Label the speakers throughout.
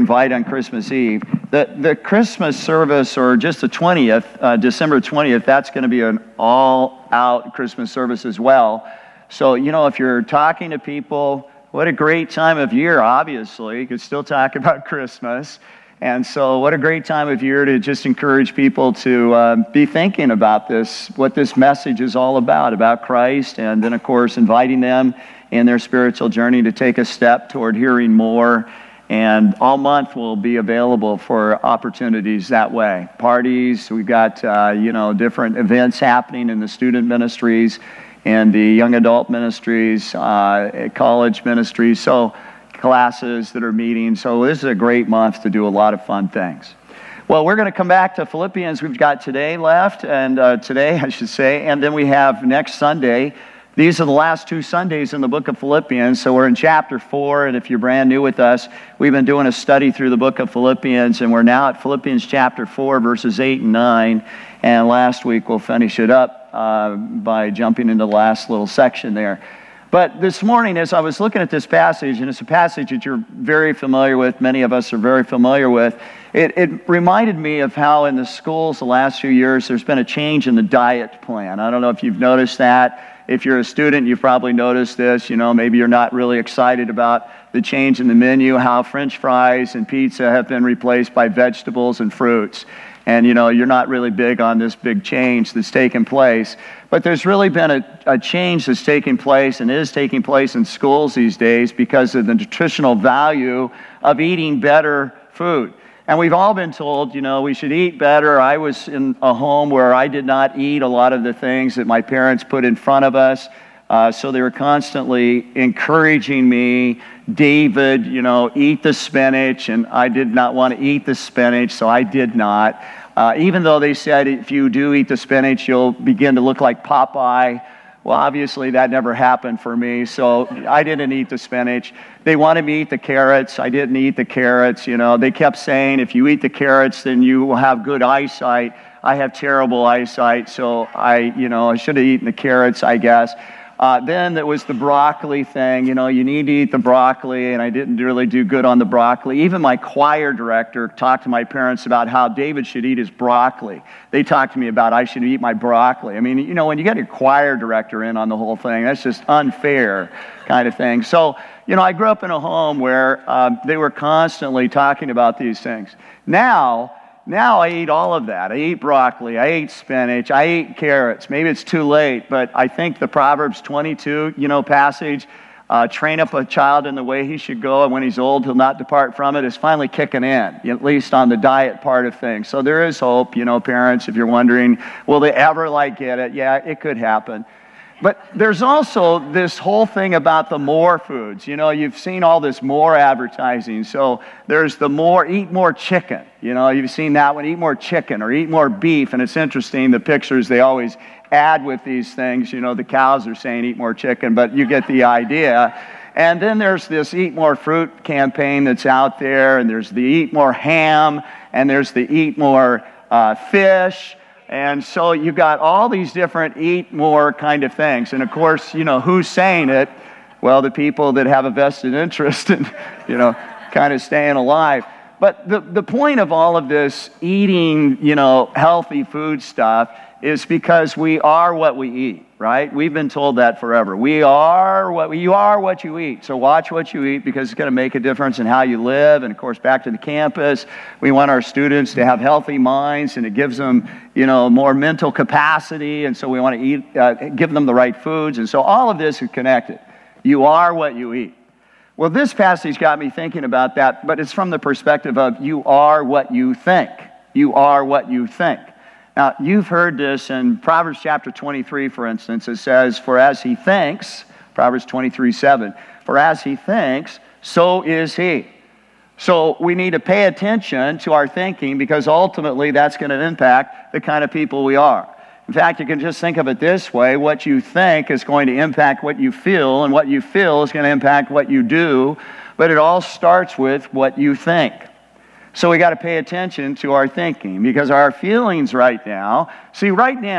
Speaker 1: invite on Christmas Eve. The Christmas service, or just the 20th, December 20th, that's going to be an all-out Christmas service as well. So, if you're talking to people, what a great time of year, obviously. You could still talk about Christmas. And so what a great time of year to just encourage people to be thinking about this, what this message is all about Christ, and then, of course, inviting them in their spiritual journey to take a step toward hearing more. And all month will be available for opportunities that way. Parties, we've got, different events happening in the student ministries and the young adult ministries, college ministries, so classes that are meeting. So this is a great month to do a lot of fun things. Well, we're going to come back to Philippians. We've got today left, and and then we have next Sunday. These are the last 2 Sundays in the book of Philippians, so we're in chapter 4, and if you're brand new with us, we've been doing a study through the book of Philippians, and we're now at Philippians chapter 4, verses 8 and 9, and last week we'll finish it up by jumping into the last little section there. But this morning, as I was looking at this passage, and it's a passage that you're very familiar with, many of us are very familiar with, it reminded me of how in the schools the last few years there's been a change in the diet plan. I don't know if you've noticed that. If you're a student, you've probably noticed this. Maybe you're not really excited about the change in the menu, how French fries and pizza have been replaced by vegetables and fruits. And, you're not really big on this big change that's taken place. But there's really been a change that's taking place and is taking place in schools these days because of the nutritional value of eating better food. And we've all been told, we should eat better. I was in a home where I did not eat a lot of the things that my parents put in front of us. So they were constantly encouraging me, David, eat the spinach. And I did not want to eat the spinach, so I did not. Even though they said if you do eat the spinach, you'll begin to look like Popeye. Well, obviously that never happened for me, so I didn't eat the spinach. They wanted me to eat the carrots. I didn't eat the carrots. They kept saying if you eat the carrots, then you will have good eyesight. I have terrible eyesight, so I should have eaten the carrots, I guess. Then there was the broccoli thing. You need to eat the broccoli, and I didn't really do good on the broccoli. Even my choir director talked to my parents about how David should eat his broccoli. They talked to me about I should eat my broccoli. I mean, when you get your choir director in on the whole thing, that's just unfair kind of thing. So, I grew up in a home where they were constantly talking about these things. Now I eat all of that. I eat broccoli, I eat spinach, I eat carrots. Maybe it's too late, but I think the Proverbs 22, passage, train up a child in the way he should go, and when he's old, he'll not depart from it, is finally kicking in, at least on the diet part of things. So there is hope, parents, if you're wondering, will they ever get it? Yeah, it could happen. But there's also this whole thing about the more foods. You've seen all this more advertising. So there's the eat more chicken. You've seen that one, eat more chicken or eat more beef. And it's interesting, the pictures they always add with these things. The cows are saying eat more chicken, but you get the idea. And then there's this eat more fruit campaign that's out there. And there's the eat more ham. And there's the eat more fish. And so you've got all these different eat more kind of things. And of course, who's saying it? Well, the people that have a vested interest in, kind of staying alive. But the point of all of this eating, healthy food stuff is because we are what we eat, right? We've been told that forever. You are what you eat. So watch what you eat because it's going to make a difference in how you live. And of course, back to the campus, we want our students to have healthy minds, and it gives them, more mental capacity. And so we want to give them the right foods. And so all of this is connected. You are what you eat. Well, this passage got me thinking about that, but it's from the perspective of you are what you think. You are what you think. Now, you've heard this in Proverbs chapter 23, for instance. It says, for as he thinks, Proverbs 23:7, for as he thinks, so is he. So we need to pay attention to our thinking because ultimately that's going to impact the kind of people we are. In fact, you can just think of it this way. What you think is going to impact what you feel, and what you feel is going to impact what you do. But it all starts with what you think. So we got to pay attention to our thinking because our feelings right now,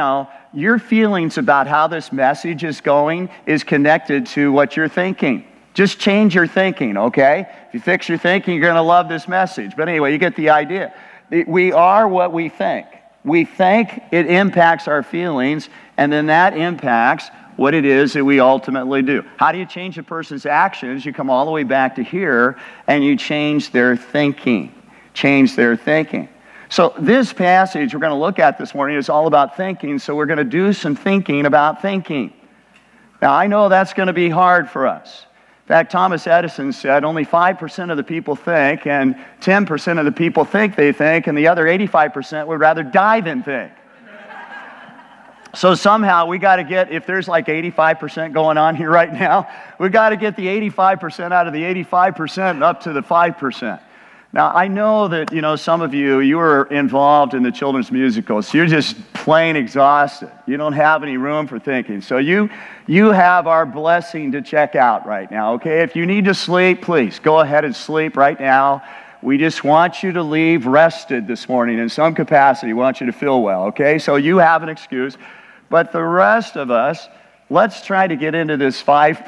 Speaker 1: your feelings about how this message is going is connected to what you're thinking. Just change your thinking, okay? If you fix your thinking, you're going to love this message. But anyway, you get the idea. We are what we think. We think, it impacts our feelings, and then that impacts what it is that we ultimately do. How do you change a person's actions? You come all the way back to here, and you change their thinking. Change their thinking. So this passage we're going to look at this morning is all about thinking, so we're going to do some thinking about thinking. Now, I know that's going to be hard for us. In fact, Thomas Edison said only 5% of the people think, and 10% of the people think they think, and the other 85% would rather die than think. So somehow we got to get, if there's like 85% going on here right now, we got to get the 85% out of the 85% up to the 5%. Now, I know that, some of you were involved in the children's musicals, so you're just plain exhausted. You don't have any room for thinking. So you have our blessing to check out right now, okay? If you need to sleep, please go ahead and sleep right now. We just want you to leave rested this morning in some capacity. We want you to feel well, okay? So you have an excuse. But the rest of us, let's try to get into this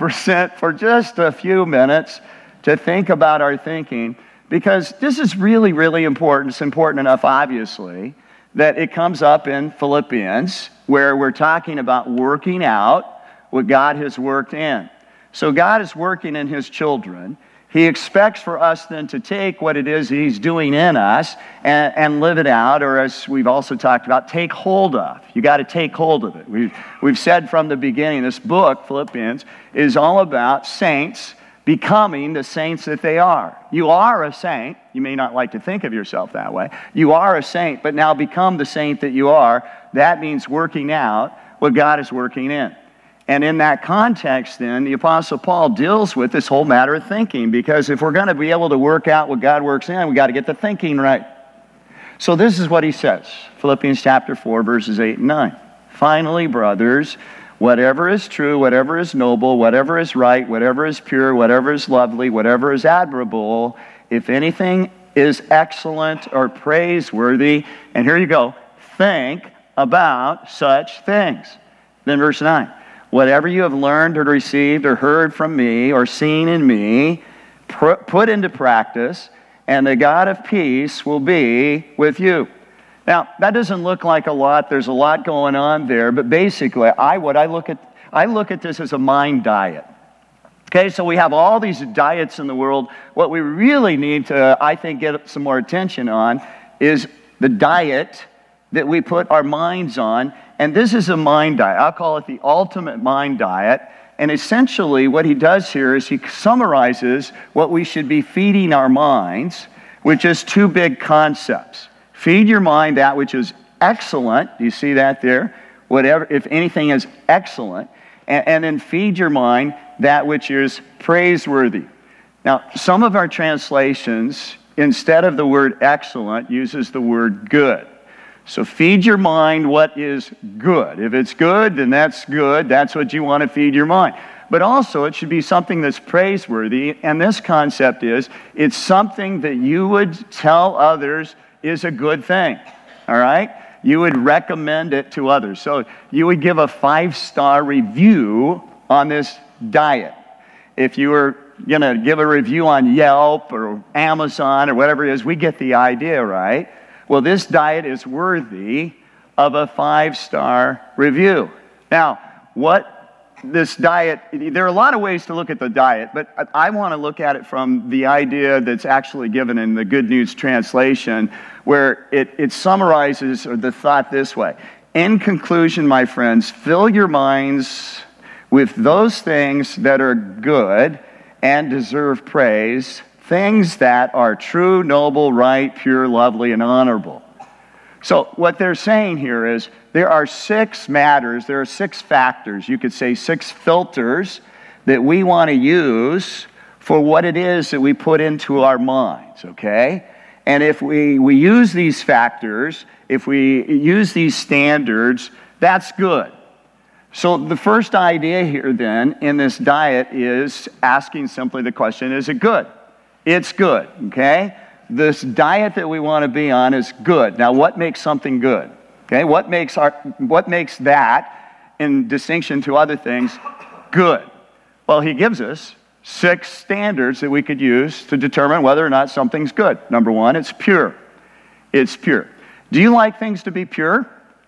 Speaker 1: 5% for just a few minutes to think about our thinking, because this is really, really important. It's important enough, obviously, that it comes up in Philippians, where we're talking about working out what God has worked in. So God is working in His children. He expects for us then to take what it is He's doing in us and live it out, or as we've also talked about, take hold of. You got to take hold of it. We've said from the beginning, this book, Philippians, is all about saints becoming the saints that they are. You are a saint. You may not like to think of yourself that way. You are a saint, but now become the saint that you are. That means working out what God is working in. And in that context, then, the Apostle Paul deals with this whole matter of thinking, because if we're going to be able to work out what God works in, we got to get the thinking right. So this is what he says, Philippians chapter 4, verses 8 and 9. Finally, brothers, whatever is true, whatever is noble, whatever is right, whatever is pure, whatever is lovely, whatever is admirable, if anything is excellent or praiseworthy, and here you go, think about such things. Then verse 9. Whatever you have learned or received or heard from me or seen in me, put into practice, and the God of peace will be with you. Now, that doesn't look like a lot. There's a lot going on there, but basically, I look at this as a mind diet. Okay, so we have all these diets in the world. What we really need to, I think, get some more attention on is the diet that we put our minds on. And this is a mind diet. I'll call it the ultimate mind diet. And essentially what he does here is he summarizes what we should be feeding our minds with just two big concepts. Feed your mind that which is excellent. Do you see that there? Whatever, if anything is excellent. And then feed your mind that which is praiseworthy. Now, some of our translations, instead of the word excellent, uses the word good. So feed your mind what is good. If it's good, then that's good. That's what you want to feed your mind. But also, it should be something that's praiseworthy. And this concept is, it's something that you would tell others is a good thing. All right? You would recommend it to others. So you would give a 5-star review on this diet. If you were going to give a review on Yelp or Amazon or whatever it is, we get the idea, right? Well, this diet is worthy of a 5-star review. Now, what this diet, there are a lot of ways to look at the diet, but I want to look at it from the idea that's actually given in the Good News Translation, where it summarizes the thought this way. In conclusion, my friends, fill your minds with those things that are good and deserve praise, things that are true, noble, right, pure, lovely, and honorable. So what they're saying here is there are 6 matters, there are 6 factors, you could say 6 filters that we want to use for what it is that we put into our minds, okay? And if we use these factors, if we use these standards, that's good. So the first idea here then in this diet is asking simply the question, is it good? It's good, okay? This diet that we want to be on is good. Now, what makes something good? Okay, what makes that, in distinction to other things, good? Well, he gives us 6 standards that we could use to determine whether or not something's good. Number 1, it's pure. It's pure. Do you like things to be pure?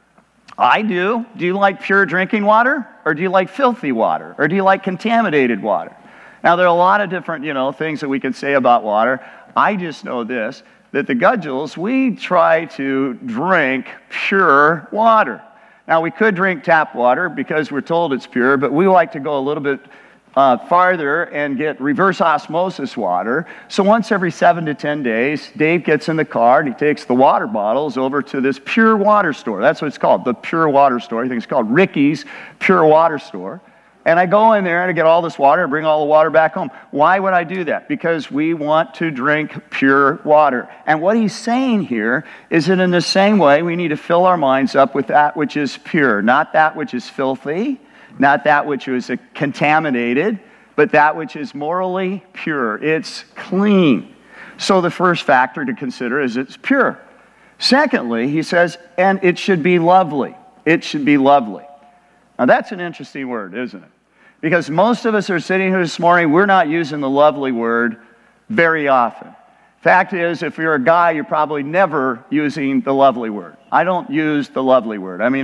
Speaker 1: I do. Do you like pure drinking water? Or do you like filthy water? Or do you like contaminated water? Now, there are a lot of different, things that we can say about water. I just know this, that the Gudgels, we try to drink pure water. Now, we could drink tap water because we're told it's pure, but we like to go a little bit farther and get reverse osmosis water. So once every 7 to 10 days, Dave gets in the car and he takes the water bottles over to this pure water store. That's what it's called, the pure water store. I think it's called Ricky's Pure Water Store. And I go in there and I get all this water and bring all the water back home. Why would I do that? Because we want to drink pure water. And what he's saying here is that in the same way, we need to fill our minds up with that which is pure, not that which is filthy, not that which is contaminated, but that which is morally pure. It's clean. So the first factor to consider is it's pure. Secondly, he says, and it should be lovely. It should be lovely. Now that's an interesting word, isn't it? Because most of us are sitting here this morning, we're not using the lovely word very often. Fact is, if you're a guy, you're probably never using the lovely word. I don't use the lovely word. I mean,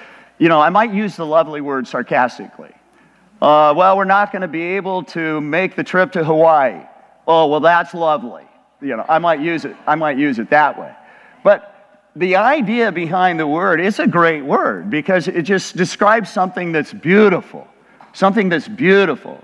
Speaker 1: I might use the lovely word sarcastically. Well, we're not going to be able to make the trip to Hawaii. Oh, well, that's lovely. I might use it that way. But the idea behind the word is a great word because it just describes something that's beautiful. Something that's beautiful,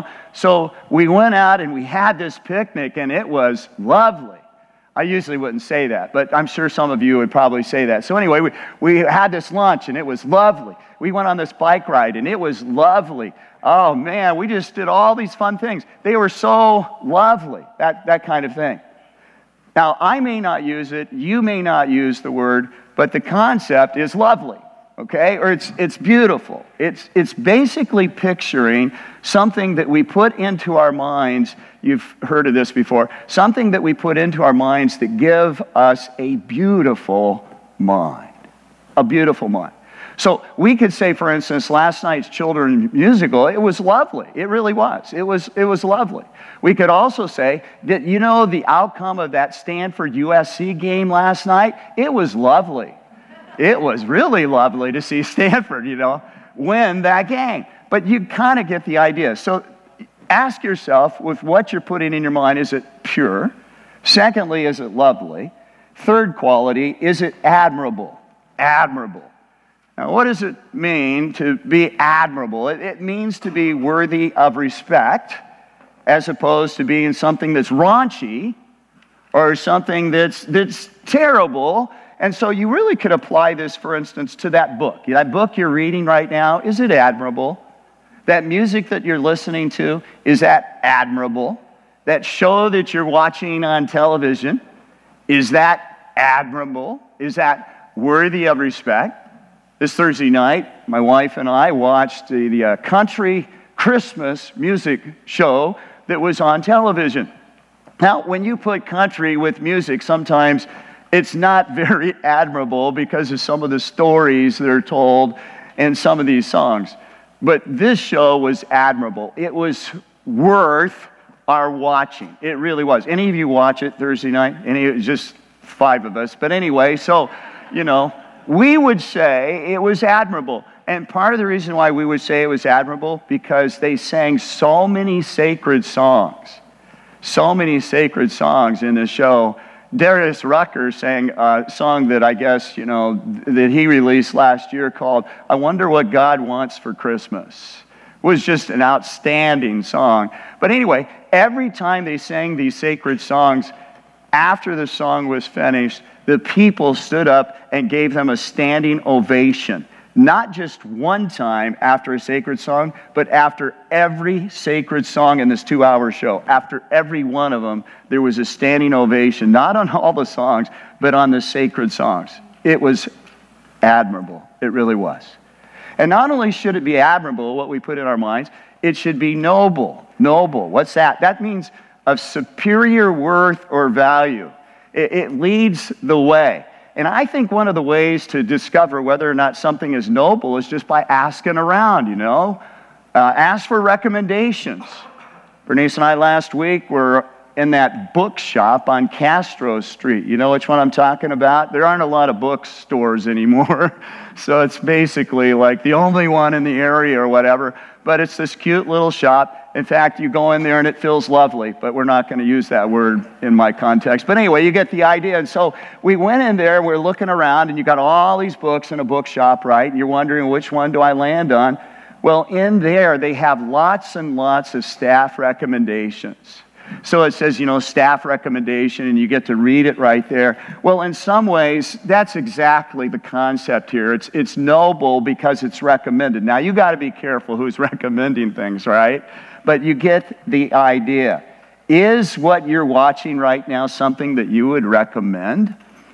Speaker 1: So we went out and we had this picnic and it was lovely. I usually wouldn't say that, but I'm sure some of you would probably say that. So anyway, we had this lunch and it was lovely. We went on this bike ride and it was lovely. Oh man, we just did all these fun things. They were so lovely, that kind of thing. Now, I may not use it, you may not use the word, but the concept is lovely, okay? Or it's beautiful. It's basically picturing something that we put into our minds. You've heard of this before. Something that we put into our minds that give us a beautiful mind. A beautiful mind. So we could say, for instance, last night's children's musical, it was lovely. It really was. It was lovely. We could also say that, the outcome of that Stanford USC game last night, it was lovely. It was really lovely to see Stanford, win that game. But you kind of get the idea. So ask yourself, with what you're putting in your mind, is it pure? Secondly, is it lovely? Third quality, is it admirable? Admirable. Now, what does it mean to be admirable? It means to be worthy of respect, as opposed to being something that's raunchy or something that's terrible. And so you really could apply this, for instance, to that book. That book you're reading right now, is it admirable? That music that you're listening to, is that admirable? That show that you're watching on television, is that admirable? Is that worthy of respect? This Thursday night, my wife and I watched the country Christmas music show that was on television. Now, when you put country with music, sometimes it's not very admirable because of some of the stories that are told in some of these songs. But this show was admirable. It was worth our watching. It really was. Any of you watch it Thursday night? Just 5 of us. But anyway, so, we would say it was admirable. And part of the reason why we would say it was admirable, because they sang so many sacred songs. So many sacred songs in the show. Darius Rucker sang a song that I guess, that he released last year called I Wonder What God Wants for Christmas. It was just an outstanding song. But anyway, every time they sang these sacred songs, after the song was finished, the people stood up and gave them a standing ovation. Not just one time after a sacred song, but after every sacred song in this 2-hour show. After every one of them, there was a standing ovation, not on all the songs, but on the sacred songs. It was admirable. It really was. And not only should it be admirable, what we put in our minds, it should be noble. Noble. What's that? That means of superior worth or value. It leads the way. And I think one of the ways to discover whether or not something is noble is just by asking around, Ask for recommendations. Bernice and I last week were in that bookshop on Castro Street. You know which one I'm talking about? There aren't a lot of bookstores anymore, so it's basically like the only one in the area or whatever, but it's this cute little shop. In fact, you go in there and it feels lovely, but we're not going to use that word in my context. But anyway, you get the idea. And so we went in there, we're looking around, and you got all these books in a bookshop, right? And you're wondering, which one do I land on? Well, in there, they have lots and lots of staff recommendations. So it says, staff recommendation, and you get to read it right there. Well, in some ways, that's exactly the concept here. It's noble because it's recommended. Now, you got to be careful who's recommending things, right? But you get the idea. Is what you're watching right now something that you would recommend?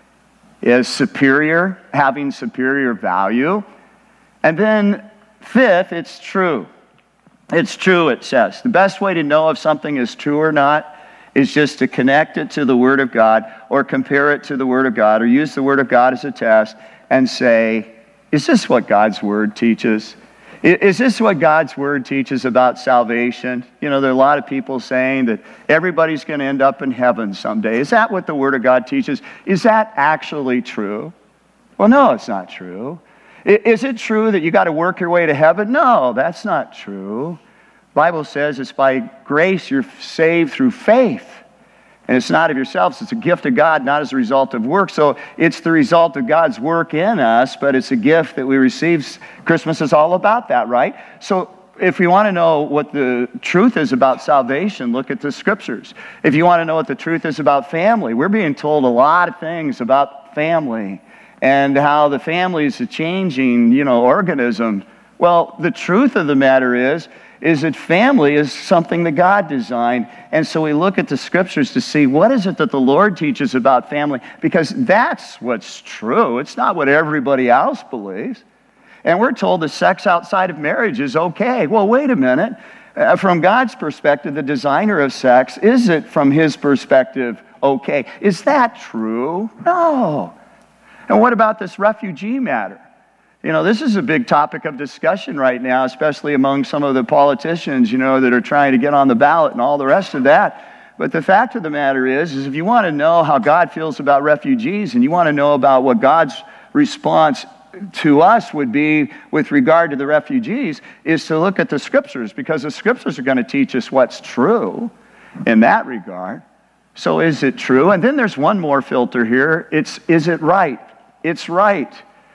Speaker 1: Is superior, having superior value? And then, fifth, it's true. It's true, it says. The best way to know if something is true or not is just to connect it to the Word of God or compare it to the Word of God or use the Word of God as a test and say, is this what God's Word teaches? Is this what God's Word teaches about salvation? There are a lot of people saying that everybody's going to end up in heaven someday. Is that what the Word of God teaches? Is that actually true? Well, no, it's not true. Is it true that you got to work your way to heaven? No, that's not true. The Bible says it's by grace you're saved through faith. And it's not of yourselves. It's a gift of God, not as a result of work. So it's the result of God's work in us, but it's a gift that we receive. Christmas is all about that, right? So if you want to know what the truth is about salvation, look at the Scriptures. If you want to know what the truth is about family, we're being told a lot of things about family and how the family is a changing, organism. Well, the truth of the matter is that family is something that God designed. And so we look at the Scriptures to see what is it that the Lord teaches about family, because that's what's true. It's not what everybody else believes. And we're told that sex outside of marriage is okay. Well, wait a minute. From God's perspective, the designer of sex, is it from His perspective okay? Is that true? No. And what about this refugee matter? This is a big topic of discussion right now, especially among some of the politicians, that are trying to get on the ballot and all the rest of that. But the fact of the matter is if you want to know how God feels about refugees and you want to know about what God's response to us would be with regard to the refugees, is to look at the Scriptures, because the Scriptures are going to teach us what's true in that regard. So is it true? And then there's one more filter here. Is it right? It's right,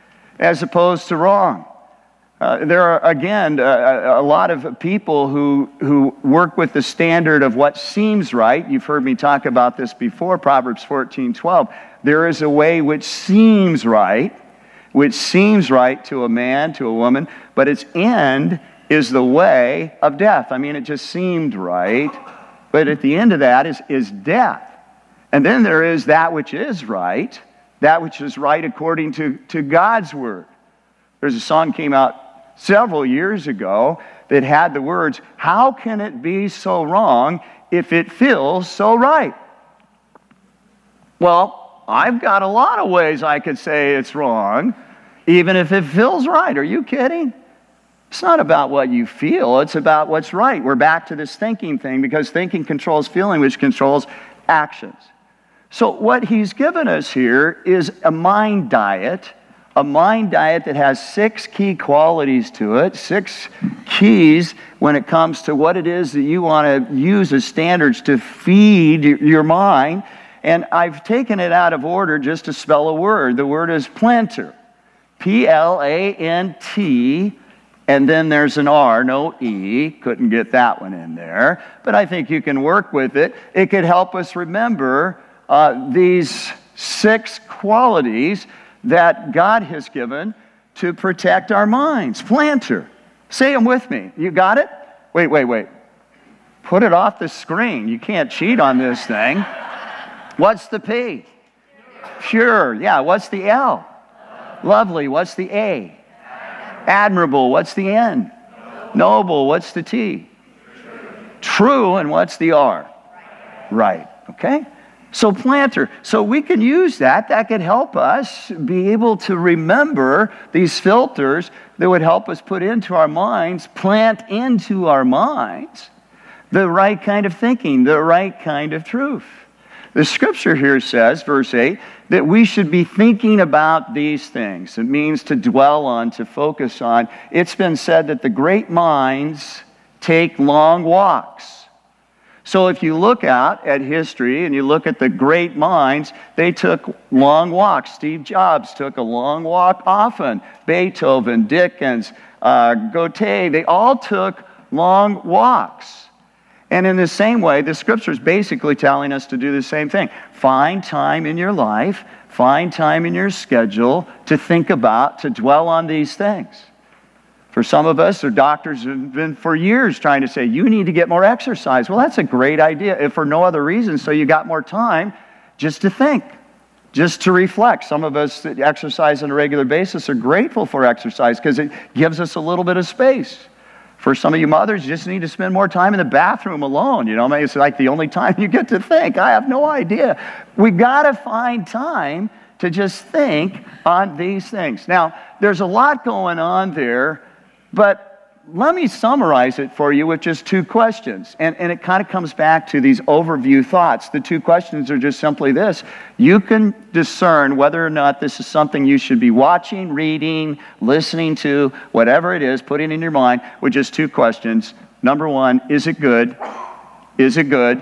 Speaker 1: as opposed to wrong. There are, again, a lot of people who work with the standard of what seems right. You've heard me talk about this before, Proverbs 14:12. There is a way which seems right to a man, to a woman, but its end is the way of death. It just seemed right, but at the end of that is death. And then there is that which is right according to God's Word. There's a song came out several years ago that had the words, "How can it be so wrong if it feels so right?" Well, I've got a lot of ways I could say it's wrong, even if it feels right. Are you kidding? It's not about what you feel, it's about what's right. We're back to this thinking thing, because thinking controls feeling, which controls actions. So what he's given us here is a mind diet that has 6 key qualities to it, 6 keys when it comes to what it is that you want to use as standards to feed your mind. And I've taken it out of order just to spell a word. The word is planter. P-L-A-N-T, and then there's an R, no E. Couldn't get that one in there. But I think you can work with it. It could help us remember these 6 qualities that God has given to protect our minds. Planter. Say them with me. You got it? Wait. Put it off the screen. You can't cheat on this thing. What's the P? Pure. Yeah, what's the L? Lovely. What's the A? Admirable. What's the N? Noble. What's the T? True. And what's the R? Right. Okay? So planter. So we can use that. That could help us be able to remember these filters that would help us put into our minds, plant into our minds the right kind of thinking, the right kind of truth. The scripture here says, verse 8, that we should be thinking about these things. It means to dwell on, to focus on. It's been said that the great minds take long walks. So if you look out at history and you look at the great minds, they took long walks. Steve Jobs took a long walk often. Beethoven, Dickens, Gautier, they all took long walks. And in the same way, the scripture is basically telling us to do the same thing. Find time in your life, find time in your schedule to think about, to dwell on these things. For some of us, our doctors have been for years trying to say, you need to get more exercise. Well, that's a great idea, if for no other reason, so you got more time just to think, just to reflect. Some of us that exercise on a regular basis are grateful for exercise because it gives us a little bit of space. For some of you mothers, you just need to spend more time in the bathroom alone. You know, maybe it's like the only time you get to think. I have no idea. We got to find time to just think on these things. Now, there's a lot going on there, but let me summarize it for you with just two questions. And it kind of comes back to these overview thoughts. The two questions are just simply this. You can discern whether or not this is something you should be watching, reading, listening to, whatever it is, putting in your mind with just two questions. Number one, is it good? Is it good?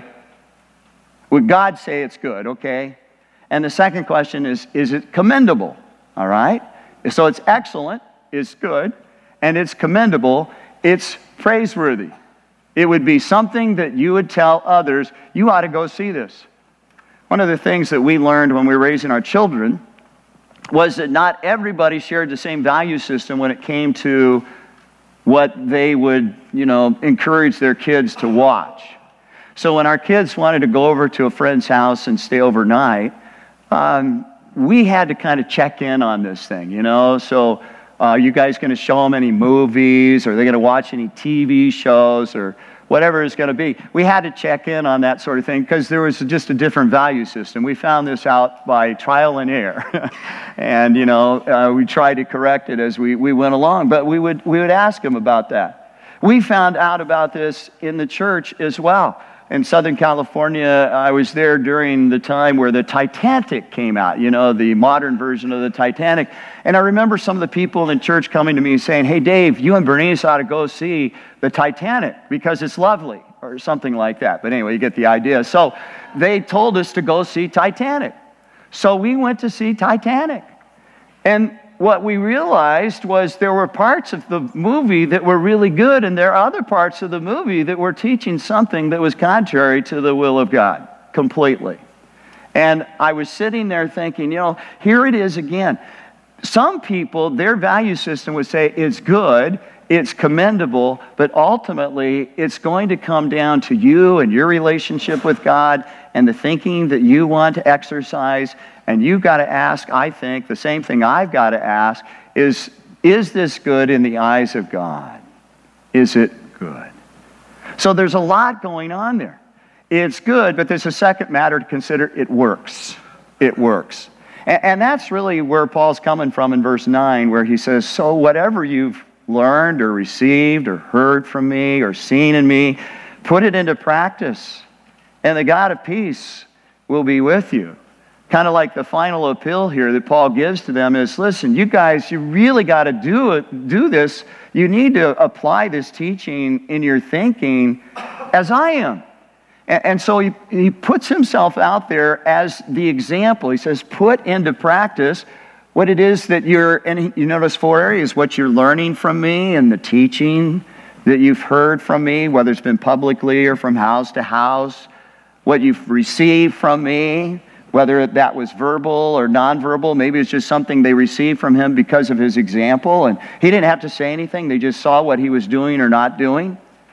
Speaker 1: Would God say it's good, okay? And the second question is it commendable? All right? So it's excellent, it's good, and it's commendable, it's praiseworthy. It would be something that you would tell others, you ought to go see this. One of the things that we learned when we were raising our children was that not everybody shared the same value system when it came to what they would, encourage their kids to watch. So when our kids wanted to go over to a friend's house and stay overnight, we had to kind of check in on this thing, So are you guys going to show them any movies? Or are they going to watch any TV shows or whatever it's going to be? We had to check in on that sort of thing because there was just a different value system. We found this out by trial and error. And, we tried to correct it as we went along. But we would ask them about that. We found out about this in the church as well. In Southern California, I was there during the time where the Titanic came out, the modern version of the Titanic. And I remember some of the people in the church coming to me saying, hey, Dave, you and Bernice ought to go see the Titanic because it's lovely, or something like that. But anyway, you get the idea. So they told us to go see Titanic. So we went to see Titanic. And what we realized was there were parts of the movie that were really good, and there are other parts of the movie that were teaching something that was contrary to the will of God, completely. And I was sitting there thinking, here it is again. Some people, their value system would say it's good, it's commendable, but ultimately it's going to come down to you and your relationship with God and the thinking that you want to exercise. And you've got to ask, I think, the same thing I've got to ask is this good in the eyes of God? Is it good? So there's a lot going on there. It's good, but there's a second matter to consider. It works. It works. And that's really where Paul's coming from in verse 9, where he says, so whatever you've learned or received or heard from me or seen in me, put it into practice, and the God of peace will be with you. Kind of like the final appeal here that Paul gives to them is, listen, you guys, you really got to do this. You need to apply this teaching in your thinking as I am. And so he puts himself out there as the example. He says, put into practice what it is that and you notice 4 areas, what you're learning from me and the teaching that you've heard from me, whether it's been publicly or from house to house, what you've received from me, whether that was verbal or nonverbal. Maybe it's just something they received from him because of his example, and he didn't have to say anything. They just saw what he was doing or not doing.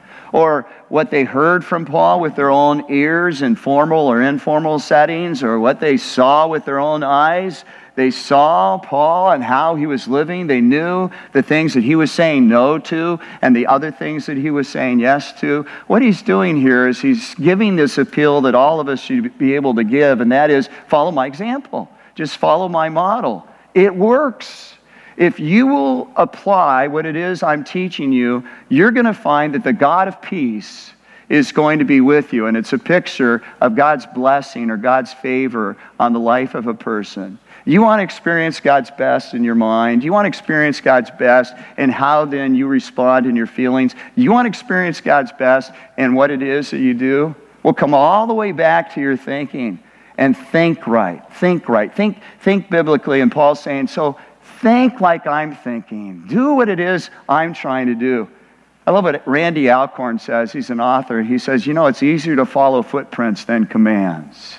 Speaker 1: Or what they heard from Paul with their own ears in formal or informal settings, or what they saw with their own eyes. They saw Paul and how he was living. They knew the things that he was saying no to and the other things that he was saying yes to. What he's doing here is he's giving this appeal that all of us should be able to give, and that is follow my example. Just follow my model. It works. If you will apply what it is I'm teaching you, you're going to find that the God of peace is going to be with you. And it's a picture of God's blessing or God's favor on the life of a person. You want to experience God's best in your mind. You want to experience God's best in how then you respond in your feelings. You want to experience God's best in what it is that you do. Well, come all the way back to your thinking and think right. Think right. Think biblically. And Paul's saying, so think like I'm thinking. Do what it is I'm trying to do. I love what Randy Alcorn says. He's an author. He says, it's easier to follow footprints than commands.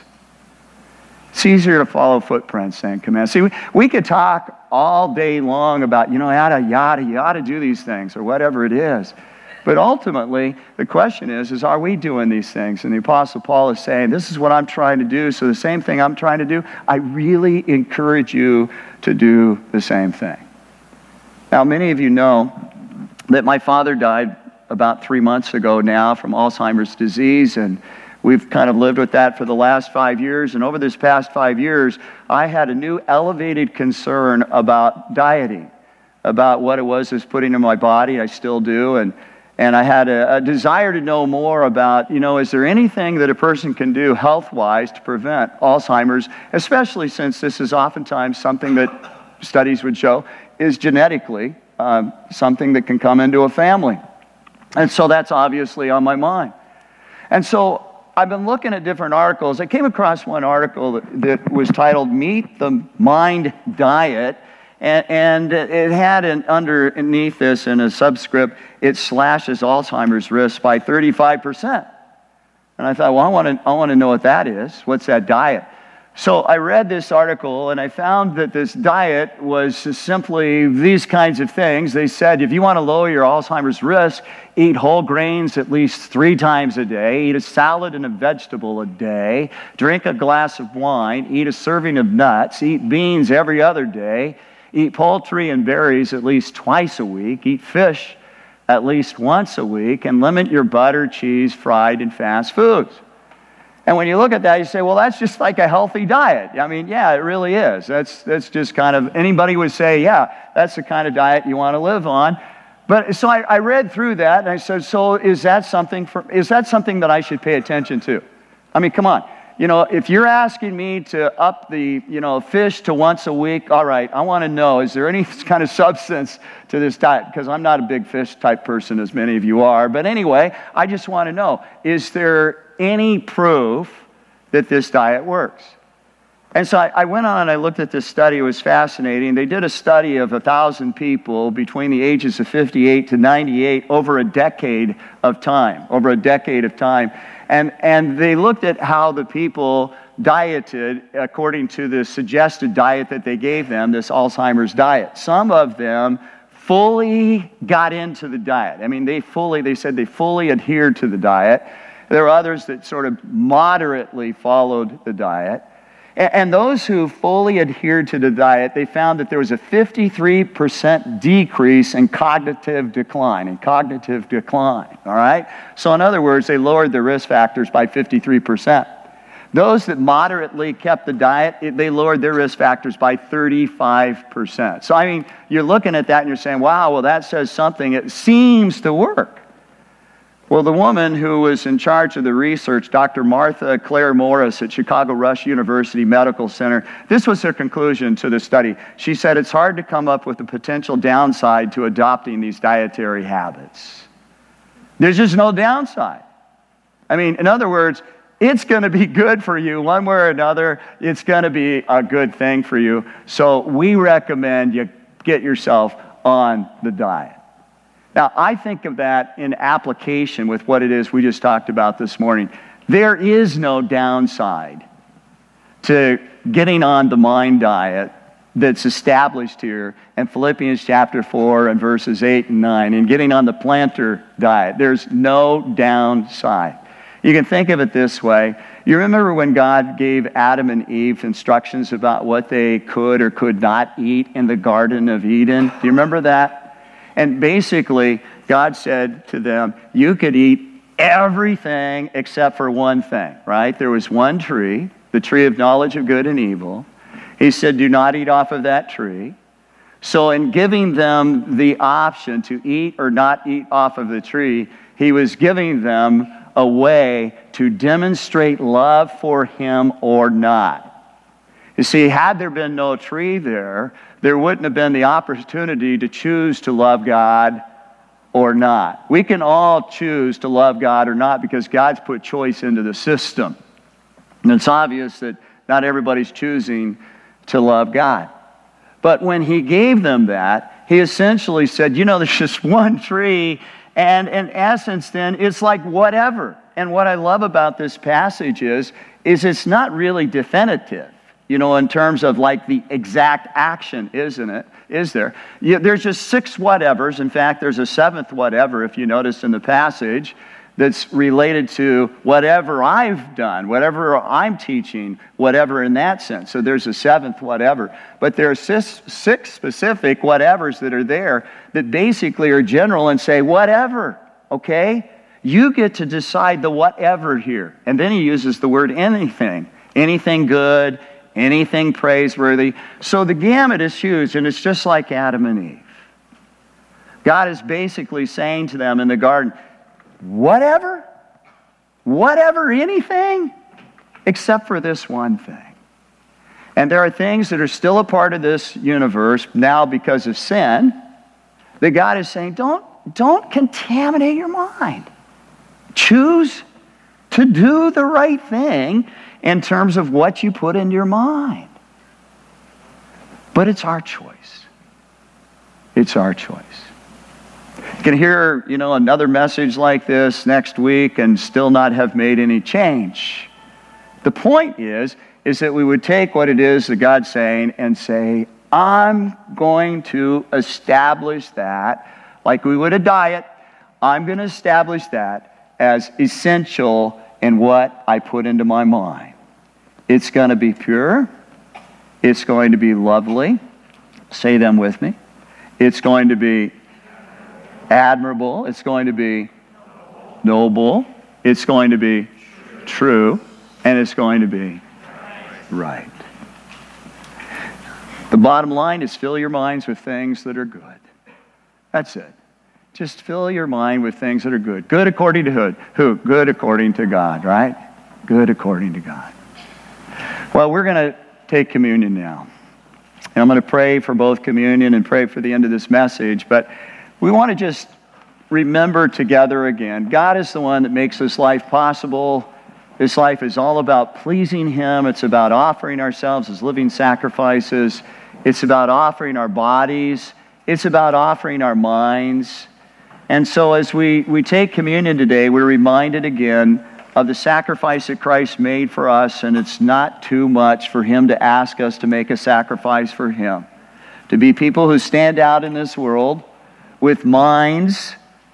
Speaker 1: It's easier to follow footprints than commands. See, we could talk all day long about, you ought to do these things or whatever it is. But ultimately, the question is are we doing these things? And the Apostle Paul is saying, this is what I'm trying to do. So the same thing I'm trying to do, I really encourage you to do the same thing. Now, many of you know that my father died about 3 months ago now from Alzheimer's disease, and we've kind of lived with that for the last 5 years. And over this past 5 years, I had a new elevated concern about dieting, about what it was that's putting in my body. I still do. And I had a desire to know more about, is there anything that a person can do health-wise to prevent Alzheimer's, especially since this is oftentimes something that studies would show is genetically something that can come into a family. And so that's obviously on my mind. And so I've been looking at different articles. I came across one article that was titled Meet the Mind Diet. And it had underneath this in a subscript, it slashes Alzheimer's risk by 35%. And I thought, well, I want to know what that is. What's that diet? So I read this article, and I found that this diet was simply these kinds of things. They said, if you want to lower your Alzheimer's risk, eat whole grains at least 3 times a day, eat a salad and a vegetable a day, drink a glass of wine, eat a serving of nuts, eat beans every other day, eat poultry and berries at least twice a week, eat fish at least once a week, and limit your butter, cheese, fried, and fast foods. And when you look at that, you say, well, that's just like a healthy diet. I mean, yeah, it really is. That's just kind of, anybody would say, yeah, that's the kind of diet you want to live on. But so I read through that, and I said, so is that something that I should pay attention to? I mean, come on. If you're asking me to up the, fish to once a week, all right, I want to know, is there any kind of substance to this diet? Because I'm not a big fish type person, as many of you are. But anyway, I just want to know, is there any proof that this diet works? And so I went on and I looked at this study. It was fascinating. They did a study of 1,000 people between the ages of 58 to 98 over a decade of time. And they looked at how the people dieted according to the suggested diet that they gave them, this Alzheimer's diet. Some of them fully got into the diet. I mean, they said they fully adhered to the diet. There were others that sort of moderately followed the diet. And those who fully adhered to the diet, they found that there was a 53% decrease in cognitive decline, all right? So in other words, they lowered their risk factors by 53%. Those that moderately kept the diet, they lowered their risk factors by 35%. So I mean, you're looking at that and you're saying, wow, well that says something. It seems to work. Well, the woman who was in charge of the research, Dr. Martha Claire Morris at Chicago Rush University Medical Center, this was her conclusion to the study. She said it's hard to come up with a potential downside to adopting these dietary habits. There's just no downside. I mean, in other words, it's going to be good for you one way or another. It's going to be a good thing for you. So we recommend you get yourself on the diet. Now, I think of that in application with what it is we just talked about this morning. There is no downside to getting on the mind diet that's established here in Philippians chapter 4 and verses 8 and 9, and getting on the planter diet. There's no downside. You can think of it this way. You remember when God gave Adam and Eve instructions about what they could or could not eat in the Garden of Eden? Do you remember that? And basically, God said to them, you could eat everything except for one thing, right? There was one tree, the tree of knowledge of good and evil. He said, do not eat off of that tree. So in giving them the option to eat or not eat off of the tree, he was giving them a way to demonstrate love for him or not. You see, had there been no tree there wouldn't have been the opportunity to choose to love God or not. We can all choose to love God or not because God's put choice into the system. And it's obvious that not everybody's choosing to love God. But when he gave them that, he essentially said, there's just one tree, and in essence then, it's like whatever. And what I love about this passage is it's not really definitive, in terms of like the exact action, isn't it? Is there? There's just 6 whatevers. In fact, there's a 7th whatever, if you notice in the passage, that's related to whatever I've done, whatever I'm teaching, whatever in that sense. So there's a 7th whatever. But there are 6 specific whatevers that are there that basically are general and say, whatever, okay? You get to decide the whatever here. And then he uses the word anything. Anything good, anything praiseworthy. So the gamut is huge, and it's just like Adam and Eve. God is basically saying to them in the garden, whatever, anything, except for this one thing. And there are things that are still a part of this universe now because of sin that God is saying, don't contaminate your mind. Choose to do the right thing in terms of what you put into your mind. But it's our choice. It's our choice. You can hear, another message like this next week and still not have made any change. The point is that we would take what it is that God's saying and say, I'm going to establish that, like we would a diet, I'm going to establish that as essential in what I put into my mind. It's going to be pure. It's going to be lovely. Say them with me. It's going to be admirable. It's going to be noble. It's going to be true. And it's going to be right. The bottom line is fill your minds with things that are good. That's it. Just fill your mind with things that are good. Good according to who? Good according to God, right? Good according to God. Well, we're going to take communion now. And I'm going to pray for both communion and pray for the end of this message. But we want to just remember together again, God is the one that makes this life possible. This life is all about pleasing Him. It's about offering ourselves as living sacrifices. It's about offering our bodies. It's about offering our minds. And so as we take communion today, we're reminded again of the sacrifice that Christ made for us, and it's not too much for Him to ask us to make a sacrifice for Him. To be people who stand out in this world with minds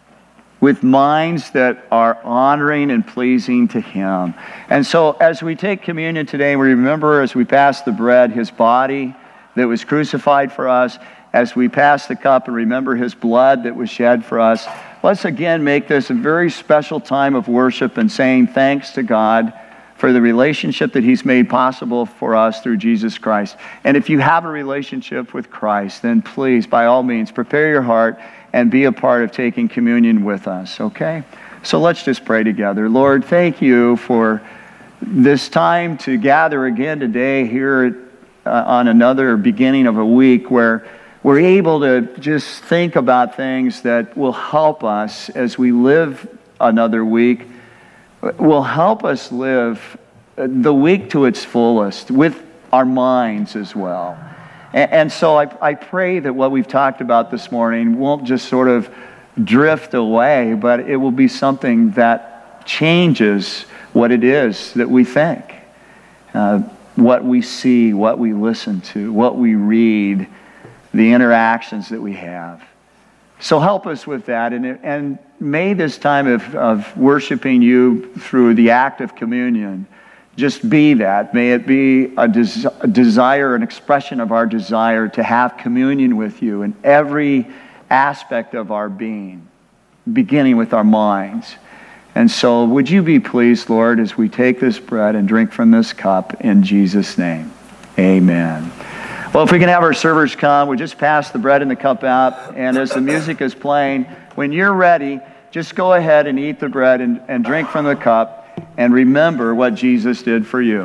Speaker 1: that are honoring and pleasing to Him. And so as we take communion today, we remember as we pass the bread, His body that was crucified for us. As we pass the cup and remember His blood that was shed for us, let's again make this a very special time of worship and saying thanks to God for the relationship that He's made possible for us through Jesus Christ. And if you have a relationship with Christ, then please, by all means, prepare your heart and be a part of taking communion with us, okay? So let's just pray together. Lord, thank You for this time to gather again today here on another beginning of a week where we're able to just think about things that will help us as we live another week, will help us live the week to its fullest with our minds as well. And so I pray that what we've talked about this morning won't just sort of drift away, but it will be something that changes what it is that we think, what we see, what we listen to, what we read, the interactions that we have. So help us with that, and may this time of worshiping You through the act of communion just be that. May it be a desire, an expression of our desire to have communion with You in every aspect of our being, beginning with our minds. And so would You be pleased, Lord, as we take this bread and drink from this cup in Jesus' name. Amen. Well, if we can have our servers come, we just pass the bread and the cup out, and as the music is playing, when you're ready, just go ahead and eat the bread and drink from the cup and remember what Jesus did for you.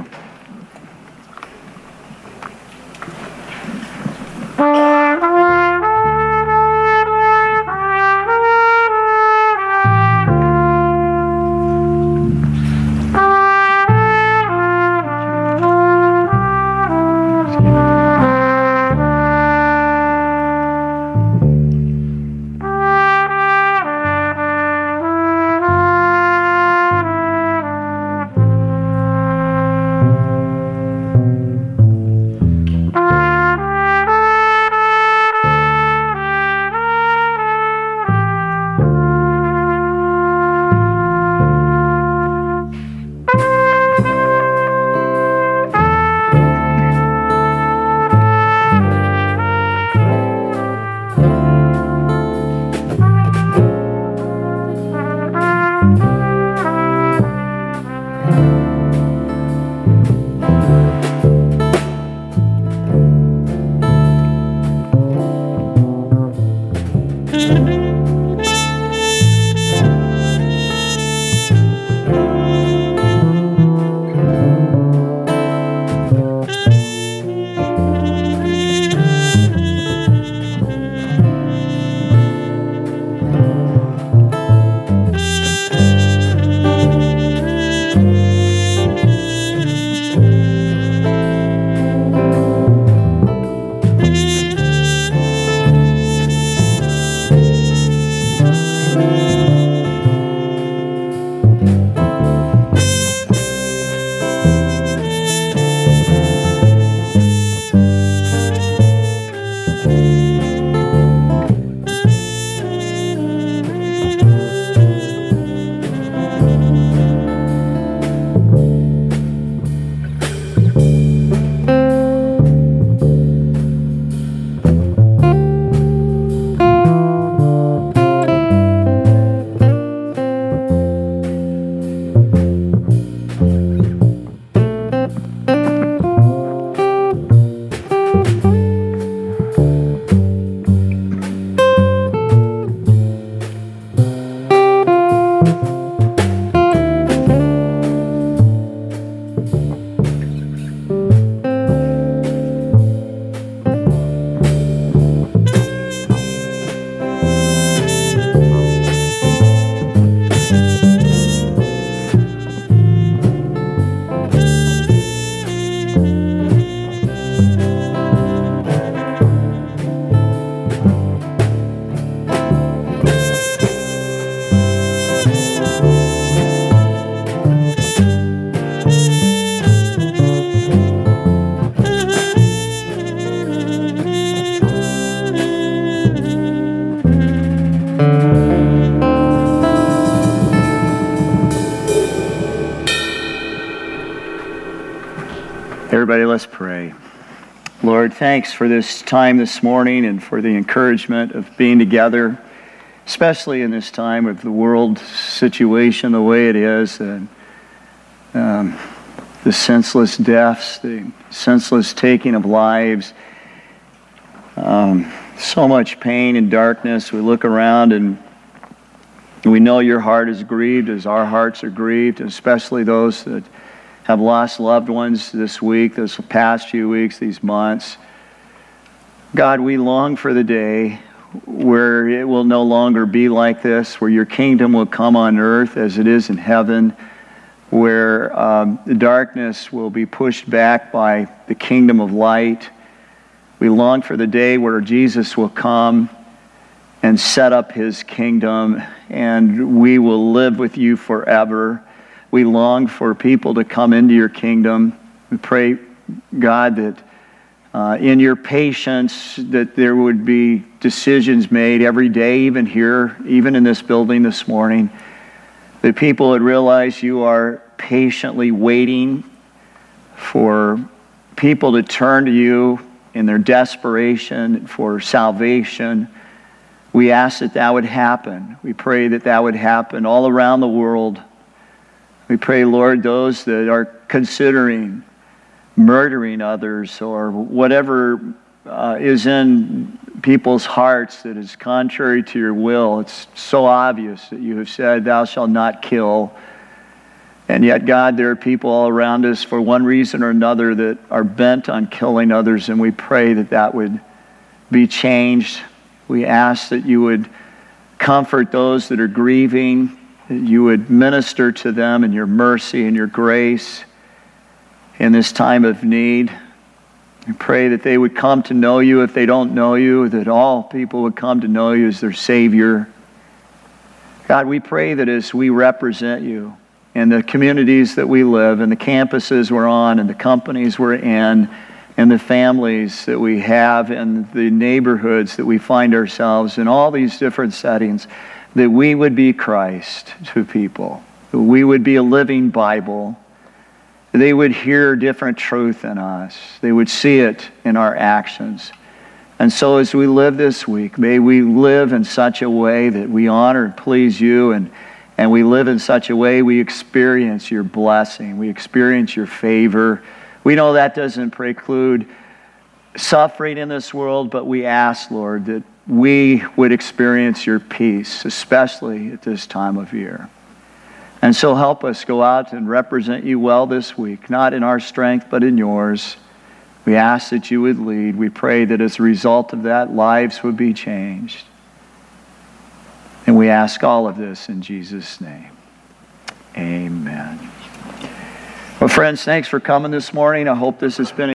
Speaker 1: Everybody, let's pray. Lord, thanks for this time this morning and for the encouragement of being together, especially in this time of the world situation the way it is, and the senseless deaths, the senseless taking of lives, so much pain and darkness. We look around and we know your heart is grieved as our hearts are grieved, especially those that have lost loved ones this week, this past few weeks, these months. God, we long for the day where it will no longer be like this, where your kingdom will come on earth as it is in heaven, where the darkness will be pushed back by the kingdom of light. We long for the day where Jesus will come and set up his kingdom, and we will live with you forever. We long for people to come into your kingdom. We pray, God, that in your patience, that there would be decisions made every day, even here, even in this building this morning, that people would realize you are patiently waiting for people to turn to you in their desperation for salvation. We ask that that would happen. We pray that that would happen all around the world. We pray, Lord, those that are considering murdering others or whatever is in people's hearts that is contrary to your will. It's so obvious that you have said, thou shalt not kill. And yet, God, there are people all around us for one reason or another that are bent on killing others, and we pray that that would be changed. We ask that you would comfort those that are grieving, that you would minister to them in your mercy and your grace in this time of need. We pray that they would come to know you if they don't know you, that all people would come to know you as their Savior. God, we pray that as we represent you in the communities that we live, and the campuses we're on, and the companies we're in, and the families that we have, and the neighborhoods that we find ourselves in, all these different settings, that we would be Christ to people, that we would be a living Bible. They would hear different truth in us. They would see it in our actions. And so as we live this week, may we live in such a way that we honor and please you, and we live in such a way we experience your blessing, we experience your favor. We know that doesn't preclude suffering in this world, but we ask, Lord, that we would experience your peace, especially at this time of year. And so help us go out and represent you well this week, not in our strength, but in yours. We ask that you would lead. We pray that as a result of that, lives would be changed. And we ask all of this in Jesus' name. Amen. Well, friends, thanks for coming this morning. I hope this has been